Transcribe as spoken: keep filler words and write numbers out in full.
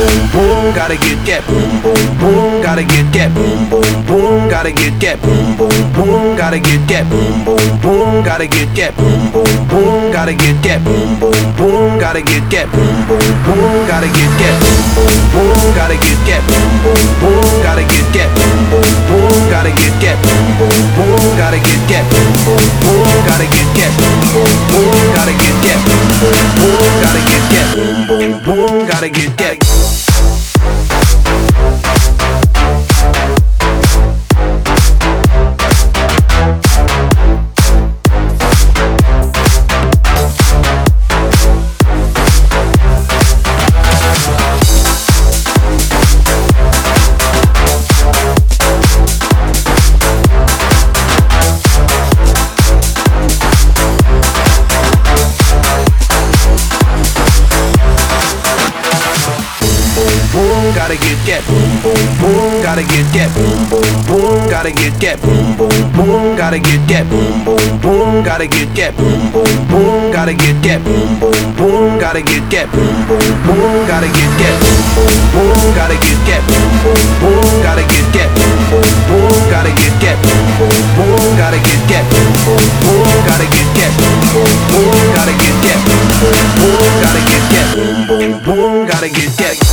boom boom, gotta get that boom boom boom, gotta get that boom boom boom, gotta get that boom boom boom, gotta get that boom boom boom, gotta get that boom boom boom, gotta get that boom boom boom, gotta get that boom boom boom, gotta get that boom boom boom, gotta get that boom boom boom, gotta get that boom boom boom, gotta get that boom boom boom, gotta get that boom boom boom, gotta get that boom boom boom, gotta get that boom boom boom, gotta get that boom boom boom, gotta get that. Gotta get that boom boom boom, gotta get that boom boom boom, gotta get that boom boom boom, gotta get that boom boom boom, gotta get that boom boom boom, gotta get that boom boom boom, gotta get that boom boom boom, gotta get that boom boom boom, gotta get that boom boom boom, gotta get that boom boom boom, gotta get that boom boom boom, gotta get that boom boom boom, gotta get that boom boom boom, gotta get that boom boom boom, gotta get that boom boom boom, gotta get that.